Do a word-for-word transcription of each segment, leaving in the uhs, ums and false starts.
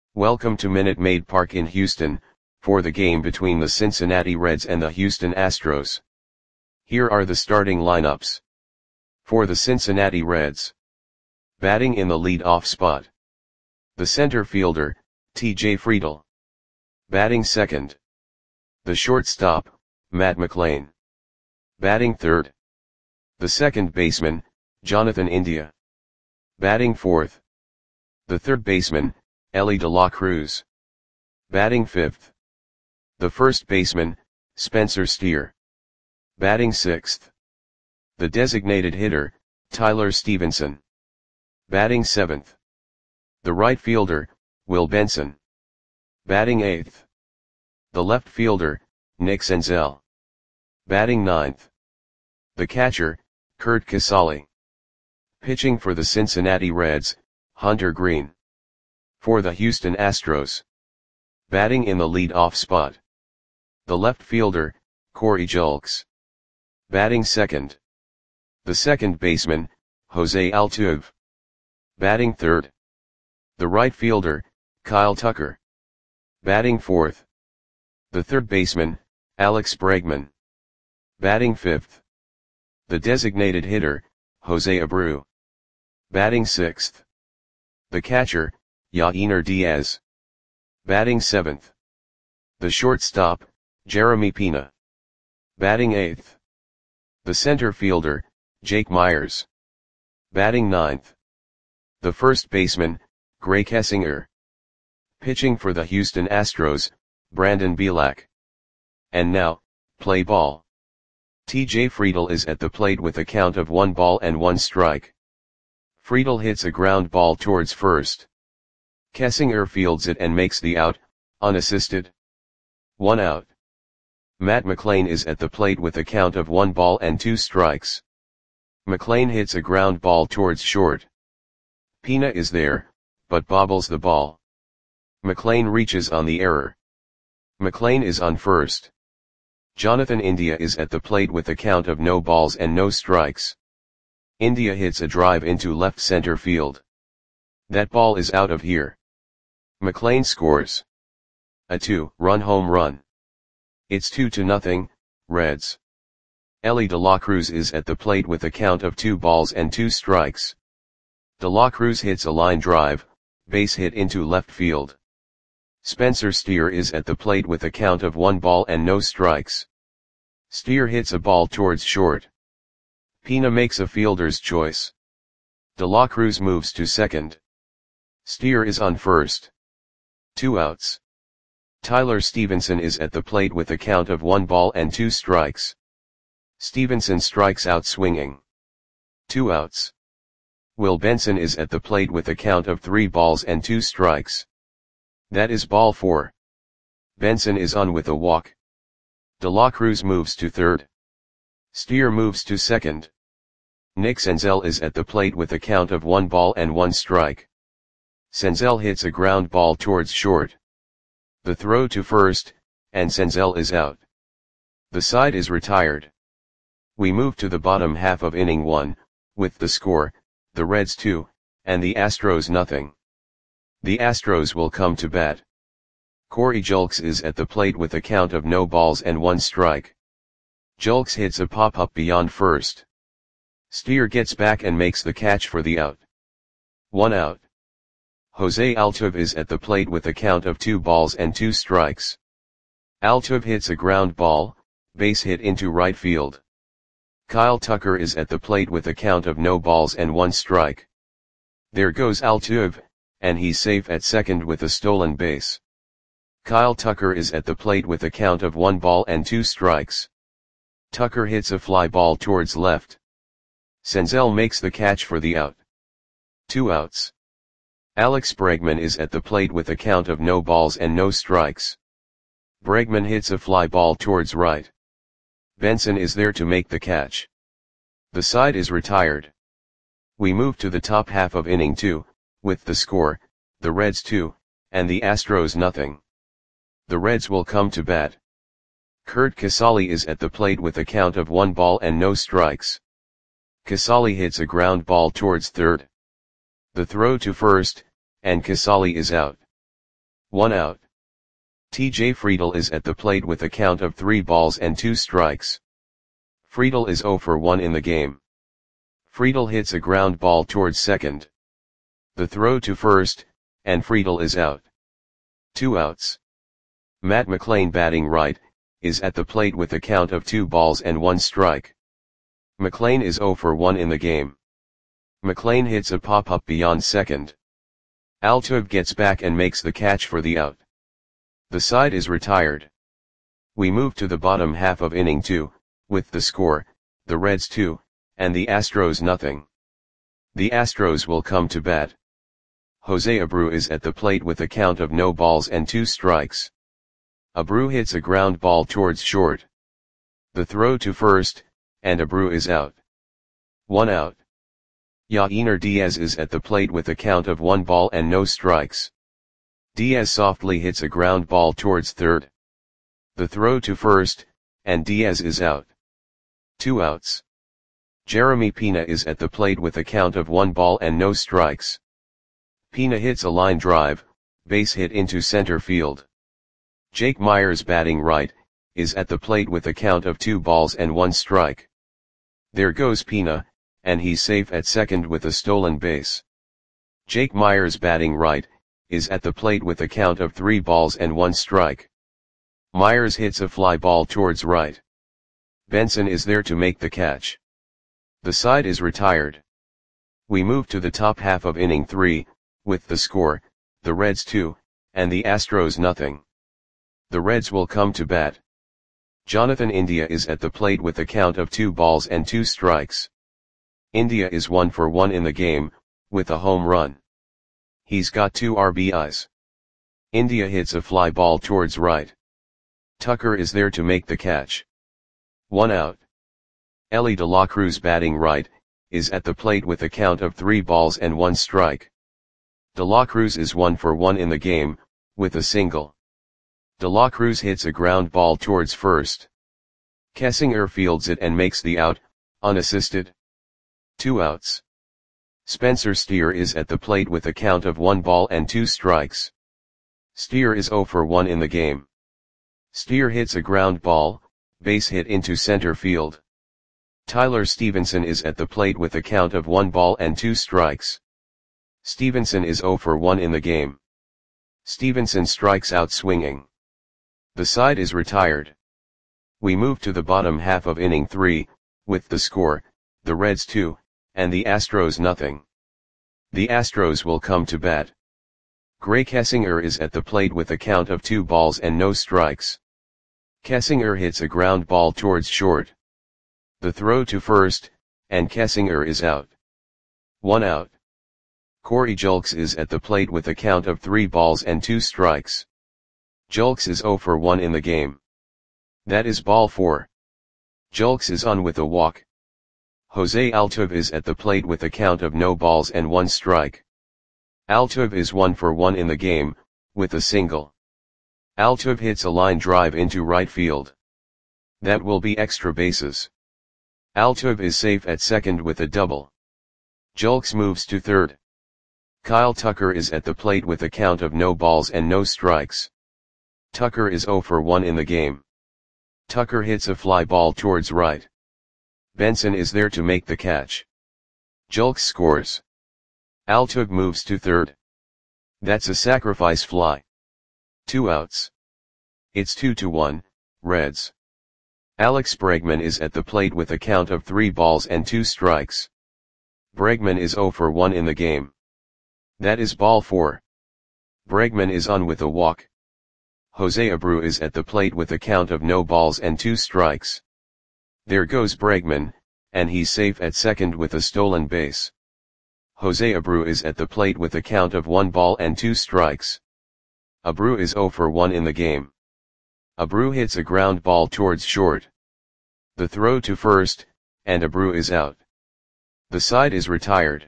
Welcome to Minute Maid Park in Houston, for the game between the Cincinnati Reds and the Houston Astros. Here are the starting lineups. For the Cincinnati Reds. Batting in the lead-off spot. The center fielder, T J Friedl. Batting second. The shortstop, Matt McLain. Batting third. The second baseman, Jonathan India. Batting fourth. The third baseman, Elly De La Cruz. Batting fifth. The first baseman, Spencer Steer. Batting sixth. The designated hitter, Tyler Stephenson. Batting seventh. The right fielder, Will Benson. Batting eighth. The left fielder, Nick Senzel. Batting ninth. The catcher, Curt Casali. Pitching for the Cincinnati Reds, Hunter Greene. For the Houston Astros. Batting in the lead-off spot. The left fielder, Corey Julks. Batting second. The second baseman, Jose Altuve. Batting third. The right fielder, Kyle Tucker. Batting fourth. The third baseman, Alex Bregman. Batting fifth. The designated hitter, Jose Abreu. Batting sixth. The catcher, Yainer Diaz. Batting seventh. The shortstop, Jeremy Pena. Batting eighth. The center fielder, Jake Meyers. Batting ninth. The first baseman, Grae Kessinger. Pitching for the Houston Astros, Brandon Bielak. And now, play ball. T J Friedl is at the plate with a count of one ball and one strike. Friedl hits a ground ball towards first. Kessinger fields it and makes the out, unassisted. One out. Matt McLain is at the plate with a count of one ball and two strikes. McLain hits a ground ball towards short. Pena is there, but bobbles the ball. McLain reaches on the error. McLain is on first. Jonathan India is at the plate with a count of no balls and no strikes. India hits a drive into left center field. That ball is out of here. McLain scores a two-run home run. It's two to nothing, Reds. Elly De La Cruz is at the plate with a count of two balls and two strikes. De La Cruz hits a line drive, base hit into left field. Spencer Steer is at the plate with a count of one ball and no strikes. Steer hits a ball towards short. Pena makes a fielder's choice. De La Cruz moves to second. Steer is on first. Two outs. Tyler Stephenson is at the plate with a count of one ball and two strikes. Stephenson strikes out swinging. Two outs. Will Benson is at the plate with a count of three balls and two strikes. That is ball four. Benson is on with a walk. De La Cruz moves to third. Steer moves to second. Nick Senzel is at the plate with a count of one ball and one strike. Senzel hits a ground ball towards short. The throw to first, and Senzel is out. The side is retired. We move to the bottom half of inning one, with the score, the Reds two, and the Astros nothing. The Astros will come to bat. Corey Julks is at the plate with a count of no balls and one strike. Julks hits a pop-up beyond first. Steer gets back and makes the catch for the out. One out. Jose Altuve is at the plate with a count of two balls and two strikes. Altuve hits a ground ball, base hit into right field. Kyle Tucker is at the plate with a count of no balls and one strike. There goes Altuve, and he's safe at second with a stolen base. Kyle Tucker is at the plate with a count of one ball and two strikes. Tucker hits a fly ball towards left. Senzel makes the catch for the out. Two outs. Alex Bregman is at the plate with a count of no balls and no strikes. Bregman hits a fly ball towards right. Benson is there to make the catch. The side is retired. We move to the top half of inning two, with the score, the Reds two, and the Astros nothing. The Reds will come to bat. Curt Casali is at the plate with a count of one ball and no strikes. Casali hits a ground ball towards third. The throw to first, and Casali is out. one out. T J Friedl is at the plate with a count of three balls and two strikes. Friedl is zero for one in the game. Friedl hits a ground ball towards second. The throw to first, and Friedl is out. Two outs. Matt McLain batting right, is at the plate with a count of two balls and one strike. McLain is zero for one in the game. McLain hits a pop-up beyond second. Altuve gets back and makes the catch for the out. The side is retired. We move to the bottom half of inning two, with the score, the Reds two, and the Astros nothing. The Astros will come to bat. Jose Abreu is at the plate with a count of no balls and two strikes. Abreu hits a ground ball towards short. The throw to first, and Abreu is out. One out. Yainer Diaz is at the plate with a count of one ball and no strikes. Diaz softly hits a ground ball towards third. The throw to first, and Diaz is out. Two outs. Jeremy Pena is at the plate with a count of one ball and no strikes. Pena hits a line drive, base hit into center field. Jake Meyers batting right, is at the plate with a count of two balls and one strike. There goes Pena, and he's safe at second with a stolen base. Jake Meyers batting right, is at the plate with a count of three balls and one strike. Meyers hits a fly ball towards right. Benson is there to make the catch. The side is retired. We move to the top half of inning three, with the score, the Reds two, and the Astros nothing. The Reds will come to bat. Jonathan India is at the plate with a count of two balls and two strikes. India is one for one in the game, with a home run. He's got two R B Is. India hits a fly ball towards right. Tucker is there to make the catch. One out. Elly De La Cruz batting right, is at the plate with a count of three balls and one strike. De La Cruz is one for one in the game, with a single. De La Cruz hits a ground ball towards first. Kessinger fields it and makes the out, unassisted. Two outs. Spencer Steer is at the plate with a count of one ball and two strikes. Steer is zero for one in the game. Steer hits a ground ball, base hit into center field. Tyler Stevenson is at the plate with a count of one ball and two strikes. Stevenson is zero for one in the game. Stevenson strikes out swinging. The side is retired. We move to the bottom half of inning three, with the score, the Reds two, and the Astros nothing. The Astros will come to bat. Gray Kessinger is at the plate with a count of two balls and no strikes. Kessinger hits a ground ball towards short. The throw to first, and Kessinger is out. One out. Corey Julks is at the plate with a count of three balls and two strikes. Julks is zero for one in the game. That is ball four. Julks is on with a walk. Jose Altuve is at the plate with a count of no balls and one strike. Altuve is one for one in the game, with a single. Altuve hits a line drive into right field. That will be extra bases. Altuve is safe at second with a double. Julks moves to third. Kyle Tucker is at the plate with a count of no balls and no strikes. Tucker is zero for one in the game. Tucker hits a fly ball towards right. Benson is there to make the catch. Julks scores. Altuve moves to third. That's a sacrifice fly. Two outs. It's two to one, Reds. Alex Bregman is at the plate with a count of three balls and two strikes. Bregman is zero for one in the game. That is ball four. Bregman is on with a walk. Jose Abreu is at the plate with a count of no balls and two strikes. There goes Bregman, and he's safe at second with a stolen base. Jose Abreu is at the plate with a count of one ball and two strikes. Abreu is zero for one in the game. Abreu hits a ground ball towards short. The throw to first, and Abreu is out. The side is retired.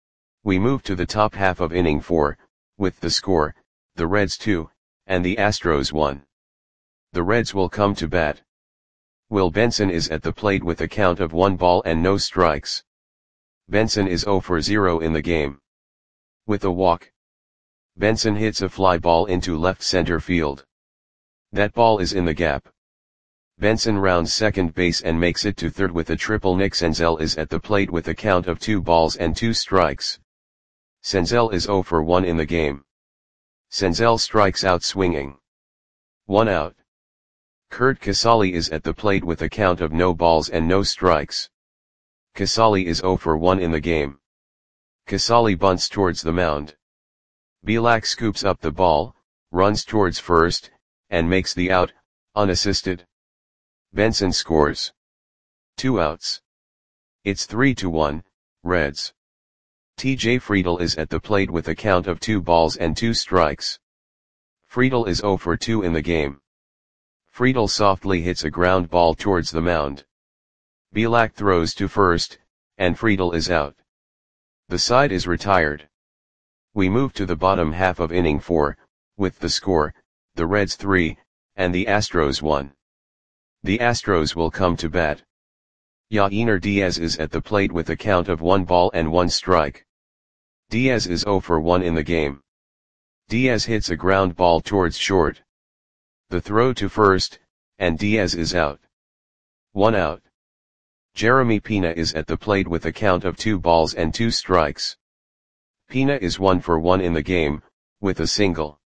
We move to the top half of inning four, with the score, the Reds two, and the Astros one. The Reds will come to bat. Will Benson is at the plate with a count of one ball and no strikes. Benson is zero for zero in the game. With a walk. Benson hits a fly ball into left center field. That ball is in the gap. Benson rounds second base and makes it to third with a triple. Nick Senzel is at the plate with a count of two balls and two strikes. Senzel is zero for one in the game. Senzel strikes out swinging. One out. Curt Casali is at the plate with a count of no balls and no strikes. Casali is zero for one in the game. Casali bunts towards the mound. Bielak scoops up the ball, runs towards first, and makes the out, unassisted. Benson scores. Two outs. It's three to one, Reds. T J Friedl is at the plate with a count of two balls and two strikes. Friedl is zero for two in the game. Friedl softly hits a ground ball towards the mound. Bielak throws to first, and Friedl is out. The side is retired. We move to the bottom half of inning four, with the score, the Reds three, and the Astros one. The Astros will come to bat. Yainer Diaz is at the plate with a count of one ball and one strike. Diaz is zero for one in the game. Diaz hits a ground ball towards short. The throw to first, and Diaz is out. One out. Jeremy Pena is at the plate with a count of two balls and two strikes. Pena is one for one in the game, with a single.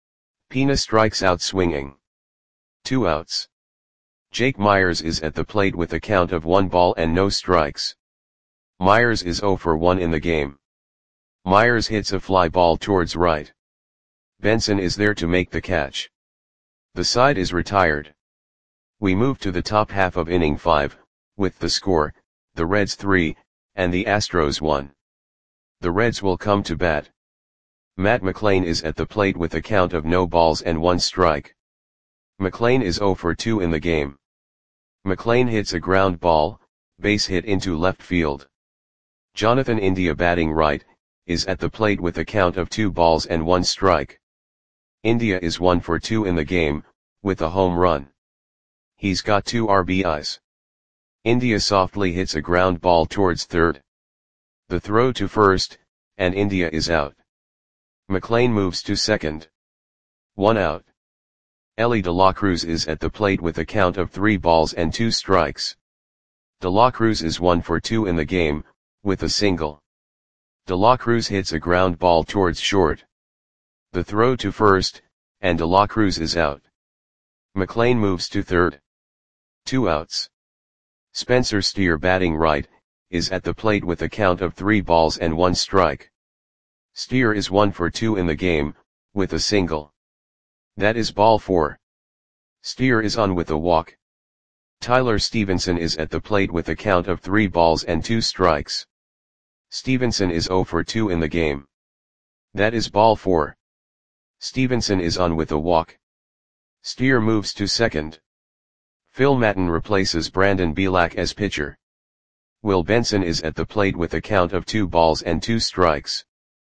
Pena strikes out swinging. Two outs. Jake Myers is at the plate with a count of one ball and no strikes. Myers is zero for one in the game. Myers hits a fly ball towards right. Benson is there to make the catch. The side is retired. We move to the top half of inning five, with the score, the Reds three, and the Astros one. The Reds will come to bat. Matt McLain is at the plate with a count of no balls and one strike. McLain is zero for two in the game. McLain hits a ground ball, base hit into left field. Jonathan India, batting right, is at the plate with a count of two balls and one strike. India is one for two in the game, with a home run. He's got two R B Is. India softly hits a ground ball towards third. The throw to first, and India is out. McLain moves to second. One out. Elly De La Cruz is at the plate with a count of three balls and two strikes. De La Cruz is one for two in the game, with a single. De La Cruz hits a ground ball towards short. The throw to first, and De La Cruz is out. McLain moves to third. Two outs. Spencer Steer, batting right, is at the plate with a count of three balls and one strike. Steer is one for two in the game, with a single. That is ball four. Steer is on with a walk. Tyler Stevenson is at the plate with a count of three balls and two strikes. Stevenson is zero for two in the game. That is ball four. Stevenson is on with a walk. Steer moves to second. Phil Maton replaces Brandon Bielak as pitcher. Will Benson is at the plate with a count of two balls and two strikes.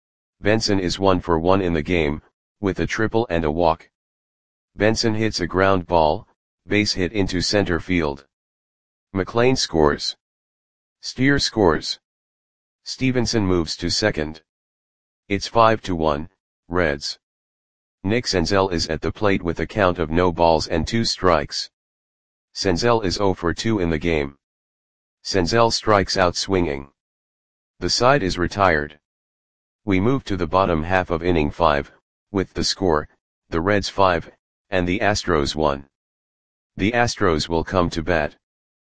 Benson is one for one in the game, with a triple and a walk. Benson hits a ground ball, base hit into center field. McLain scores. Steer scores. Stevenson moves to second. It's five to one, Reds. Nick Senzel is at the plate with a count of no balls and two strikes. Senzel is zero for two in the game. Senzel strikes out swinging. The side is retired. We move to the bottom half of inning five, with the score, the Reds five, and the Astros one. The Astros will come to bat.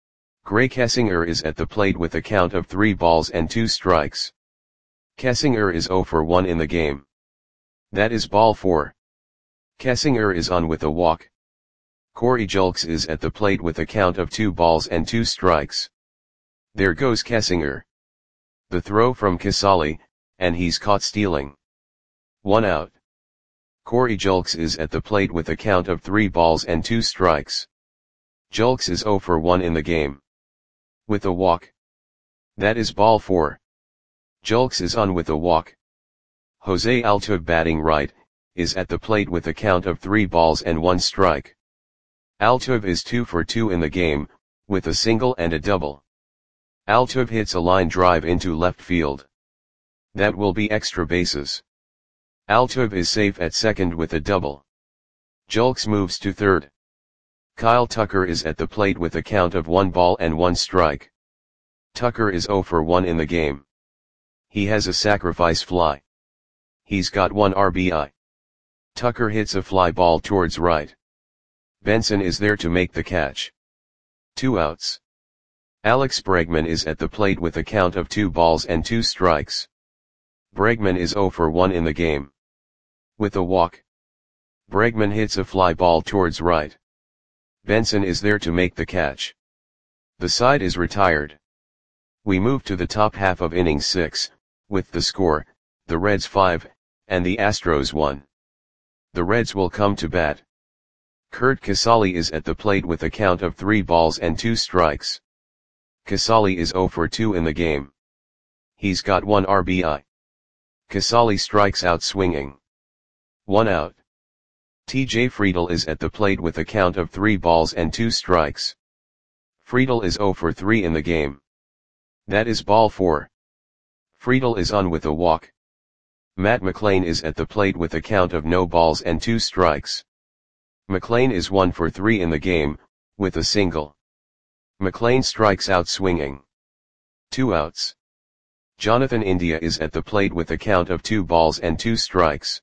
Gray Kessinger is at the plate with a count of three balls and two strikes. Kessinger is zero for one in the game. That is ball four. Kessinger is on with a walk. Corey Julks is at the plate with a count of two balls and two strikes. There goes Kessinger. The throw from Casali, and he's caught stealing. One out. Corey Julks is at the plate with a count of three balls and two strikes. Julks is zero for one in the game. With a walk. That is ball four. Julks is on with a walk. Jose Altuve, batting right, is at the plate with a count of three balls and one strike. Altuve is two for two in the game, with a single and a double. Altuve hits a line drive into left field. That will be extra bases. Altuve is safe at second with a double. Julks moves to third. Kyle Tucker is at the plate with a count of one ball and one strike. Tucker is zero for one in the game. He has a sacrifice fly. He's got one R B I. Tucker hits a fly ball towards right. Benson is there to make the catch. Two outs. Alex Bregman is at the plate with a count of two balls and two strikes. Bregman is zero for one in the game. With a walk. Bregman hits a fly ball towards right. Benson is there to make the catch. The side is retired. We move to the top half of inning six, with the score, the Reds five, and the Astros one. The Reds will come to bat. Curt Casali is at the plate with a count of three balls and two strikes. Casali is zero for two in the game. He's got one R B I. Casali strikes out swinging. One out. T J Friedl is at the plate with a count of three balls and two strikes. Friedl is zero for three in the game. That is ball four. Friedl is on with a walk. Matt McLain is at the plate with a count of no balls and two strikes. McLain is one for three in the game, with a single. McLain strikes out swinging. Two outs. Jonathan India is at the plate with a count of two balls and two strikes.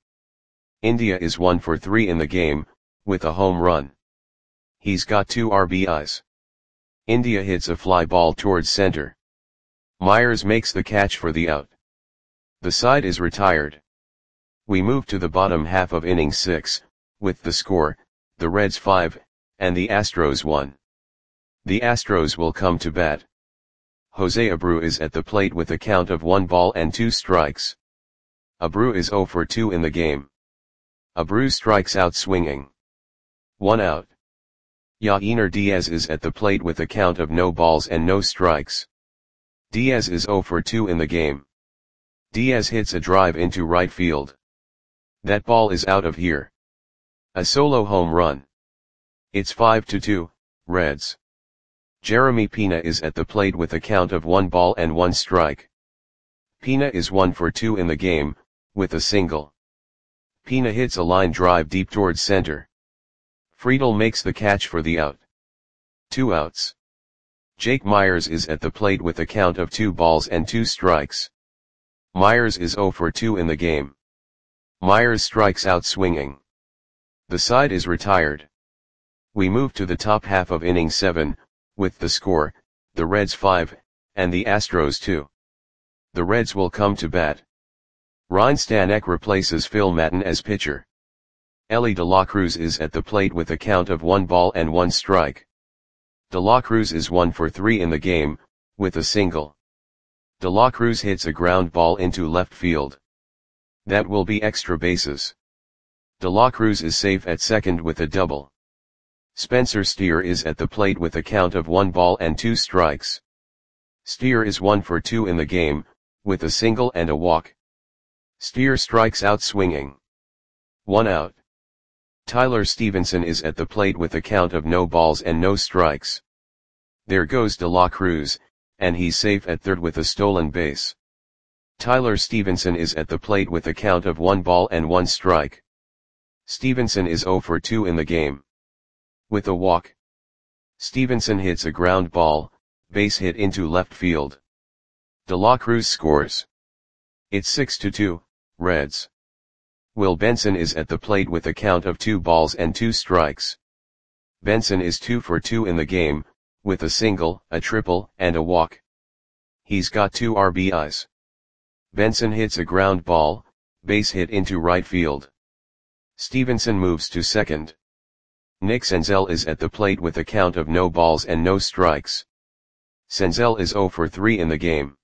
India is one for three in the game, with a home run. He's got two R B Is. India hits a fly ball towards center. Myers makes the catch for the out. The side is retired. We move to the bottom half of inning six, with the score, the Reds five, and the Astros one. The Astros will come to bat. Jose Abreu is at the plate with a count of one ball and two strikes. Abreu is zero for two in the game. Abreu strikes out swinging. One out. Yainer Diaz is at the plate with a count of no balls and no strikes. Diaz is zero for two in the game. Diaz hits a drive into right field. That ball is out of here. A solo home run. It's five to two, Reds. Jeremy Pena is at the plate with a count of one ball and one strike. Pena is one for two in the game, with a single. Pena hits a line drive deep towards center. Friedl makes the catch for the out. Two outs. Jake Myers is at the plate with a count of two balls and two strikes. Myers is zero for two in the game. Myers strikes out swinging. The side is retired. We move to the top half of inning seven, with the score, the Reds five, and the Astros two. The Reds will come to bat. Ryan Stanek replaces Phil Maton as pitcher. Elly De La Cruz is at the plate with a count of one ball and one strike. De La Cruz is one for three in the game, with a single. De La Cruz hits a ground ball into left field. That will be extra bases. De La Cruz is safe at second with a double. Spencer Steer is at the plate with a count of one ball and two strikes. Steer is one for two in the game, with a single and a walk. Steer strikes out swinging. One out. Tyler Stevenson is at the plate with a count of no balls and no strikes. There goes De La Cruz, and he's safe at third with a stolen base. Tyler Stevenson is at the plate with a count of one ball and one strike. Stevenson is zero for two in the game. With a walk. Stevenson hits a ground ball, base hit into left field. De La Cruz scores. It's six to two, Reds. Will Benson is at the plate with a count of two balls and two strikes. Benson is two for two in the game, with a single, a triple, and a walk. He's got two R B Is. Benson hits a ground ball, base hit into right field. Stevenson moves to second. Nick Senzel is at the plate with a count of no balls and no strikes. Senzel is zero for three in the game.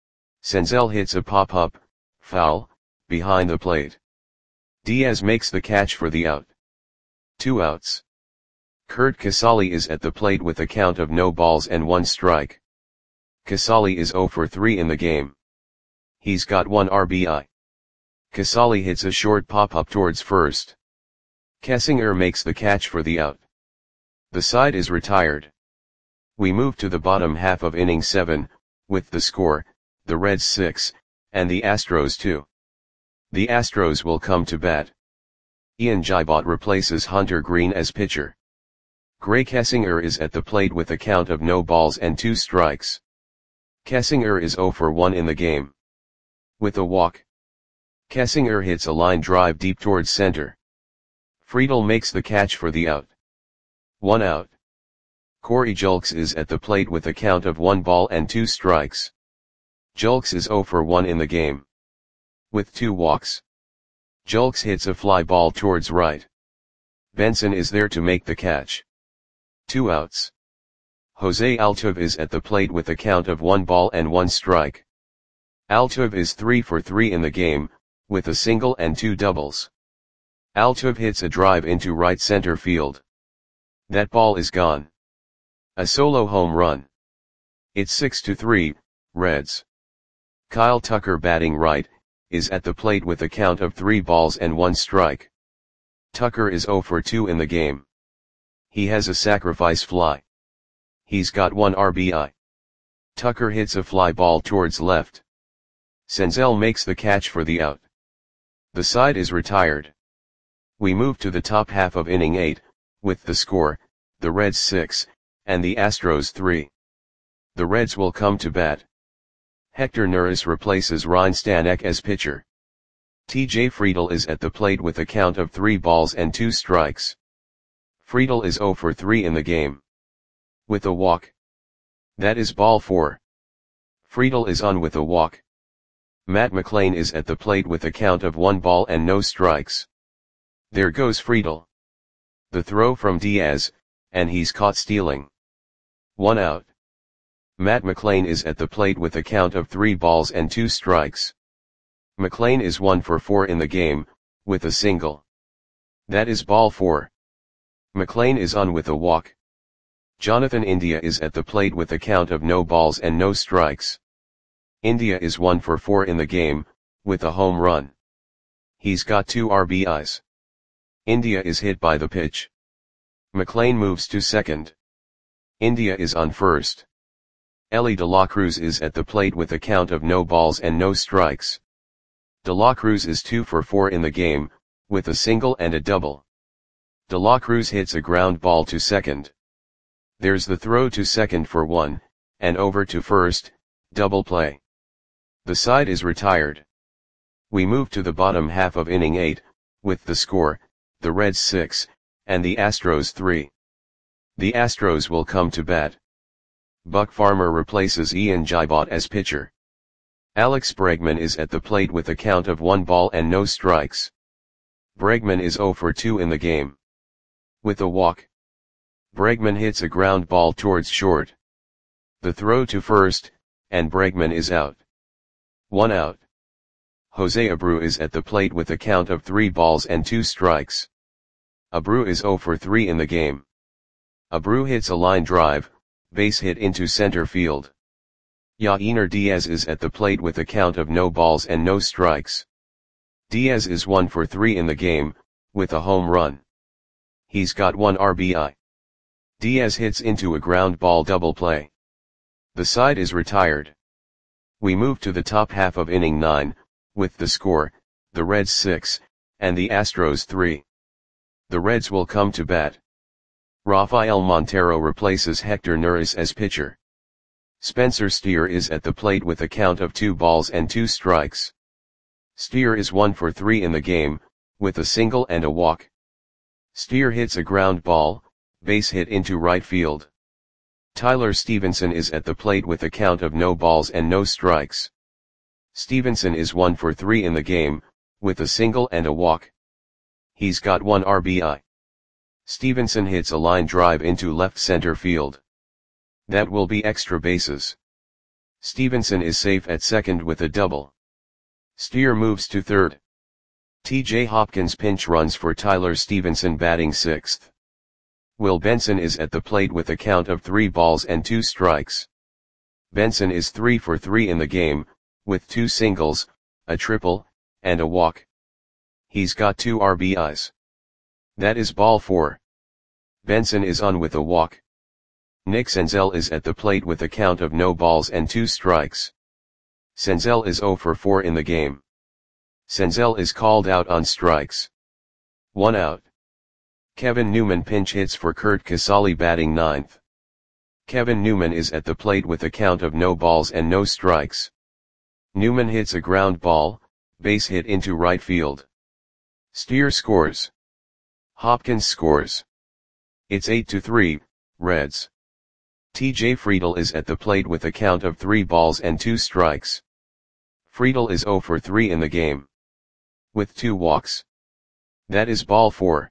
Senzel hits a pop-up, foul, behind the plate. Diaz makes the catch for the out. Two outs. Curt Casali is at the plate with a count of no balls and one strike. Casali is zero for three in the game. He's got one R B I. Casali hits a short pop-up towards first. Kessinger makes the catch for the out. The side is retired. We move to the bottom half of inning seven, with the score, the Reds six, and the Astros two. The Astros will come to bat. Ian Gibot replaces Hunter Green as pitcher. Gray Kessinger is at the plate with a count of no balls and two strikes. Kessinger is zero for one in the game. With a walk. Kessinger hits a line drive deep towards center. Friedel makes the catch for the out. One out. Corey Julks is at the plate with a count of one ball and two strikes. Julks is zero for one in the game. With two walks. Julks hits a fly ball towards right. Benson is there to make the catch. Two outs. Jose Altuve is at the plate with a count of one ball and one strike. Altuve is three for three in the game, with a single and two doubles. Altuve hits a drive into right center field. That ball is gone. A solo home run. It's six to three, Reds. Kyle Tucker batting right, is at the plate with a count of three balls and one strike. Tucker is zero for two in the game. He has a sacrifice fly. He's got one R B I. Tucker hits a fly ball towards left. Senzel makes the catch for the out. The side is retired. We move to the top half of inning eight, with the score, the Reds six, and the Astros three. The Reds will come to bat. Hector Neris replaces Ryan Stanek as pitcher. T J Friedel is at the plate with a count of three balls and two strikes. Friedel is zero for three in the game. With a walk. That is ball four. Friedel is on with a walk. Matt McLain is at the plate with a count of one ball and no strikes. There goes Friedel. The throw from Diaz, and he's caught stealing. One out. Matt McLain is at the plate with a count of three balls and two strikes. McLain is one for four in the game, with a single. That is ball four. McLain is on with a walk. Jonathan India is at the plate with a count of no balls and no strikes. India is one for four in the game, with a home run. He's got two R B Is. India is hit by the pitch. McLain moves to second. India is on first. Elly De La Cruz is at the plate with a count of no balls and no strikes. De La Cruz is two for four in the game, with a single and a double. De La Cruz hits a ground ball to second. There's the throw to second for one, and over to first, double play. The side is retired. We move to the bottom half of inning eight, with the score, the Reds six, and the Astros three. The Astros will come to bat. Buck Farmer replaces Ian Gibot as pitcher. Alex Bregman is at the plate with a count of one ball and no strikes. Bregman is zero for two in the game. With a walk. Bregman hits a ground ball towards short. The throw to first, and Bregman is out. One out. Jose Abreu is at the plate with a count of three balls and two strikes. Abreu is zero for three in the game. Abreu hits a line drive, base hit into center field. Yainer Diaz is at the plate with a count of no balls and no strikes. Diaz is one for three in the game, with a home run. He's got one R B I. Diaz hits into a ground ball double play. The side is retired. We move to the top half of inning nine, with the score, the Reds six, and the Astros three. The Reds will come to bat. Rafael Montero replaces Hector Neris as pitcher. Spencer Steer is at the plate with a count of two balls and two strikes. Steer is one for three in the game, with a single and a walk. Steer hits a ground ball, base hit into right field. Tyler Stevenson is at the plate with a count of no balls and no strikes. Stevenson is one for three in the game, with a single and a walk. He's got one R B I. Stevenson hits a line drive into left center field. That will be extra bases. Stevenson is safe at second with a double. Steer moves to third. T J Hopkins pinch runs for Tyler Stevenson batting sixth. Will Benson is at the plate with a count of three balls and two strikes. Benson is three for three in the game, with two singles, a triple, and a walk. He's got two R B Is. That is ball four. Benson is on with a walk. Nick Senzel is at the plate with a count of no balls and two strikes. Senzel is zero for four in the game. Senzel is called out on strikes. One out. Kevin Newman pinch hits for Curt Casali batting ninth. Kevin Newman is at the plate with a count of no balls and no strikes. Newman hits a ground ball, base hit into right field. Steer scores. Hopkins scores. It's eight to three, Reds. T J Friedl is at the plate with a count of three balls and two strikes. Friedl is zero for three in the game, with two walks. That is ball four.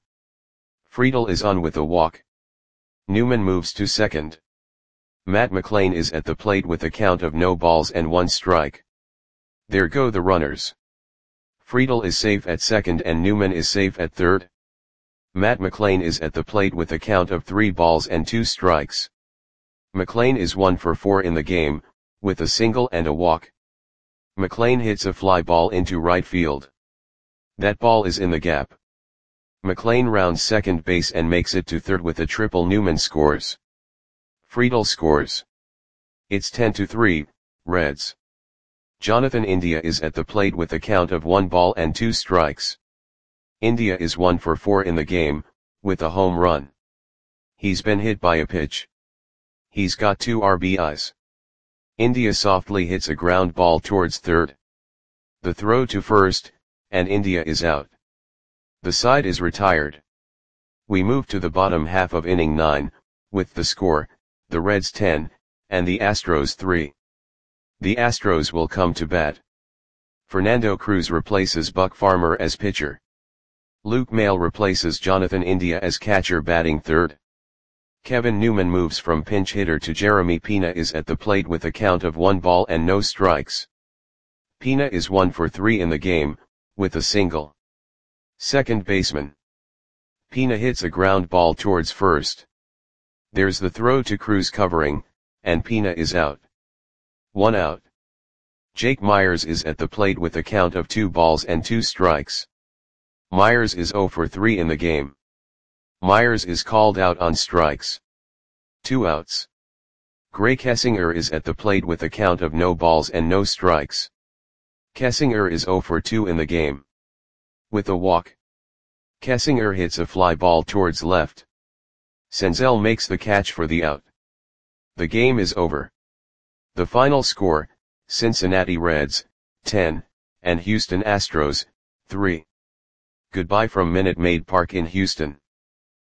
Friedl is on with a walk. Newman moves to second. Matt McLain is at the plate with a count of no balls and one strike. There go the runners. Friedl is safe at second and Newman is safe at third. Matt McLain is at the plate with a count of three balls and two strikes. McLain is one for four in the game, with a single and a walk. McLain hits a fly ball into right field. That ball is in the gap. McLain rounds second base and makes it to third with a triple. Newman scores. Friedl scores. It's ten to three, Reds. Jonathan India is at the plate with a count of one ball and two strikes. India is one for four in the game, with a home run. He's been hit by a pitch. He's got two R B Is. India softly hits a ground ball towards third. The throw to first, and India is out. The side is retired. We move to the bottom half of inning nine, with the score, the Reds ten, and the Astros three. The Astros will come to bat. Fernando Cruz replaces Buck Farmer as pitcher. Luke Maile replaces Jonathan India as catcher batting third. Kevin Newman moves from pinch hitter to Jeremy Pena is at the plate with a count of one ball and no strikes. Pena is one for three in the game, with a single. Second baseman. Pena hits a ground ball towards first. There's the throw to Cruz covering, and Pena is out. One out. Jake Myers is at the plate with a count of two balls and two strikes. Myers is zero for three in the game. Myers is called out on strikes. Two outs. Gray Kessinger is at the plate with a count of no balls and no strikes. Kessinger is zero for two in the game, with a walk. Kessinger hits a fly ball towards left. Senzel makes the catch for the out. The game is over. The final score, Cincinnati Reds, ten, and Houston Astros, three. Goodbye from Minute Maid Park in Houston.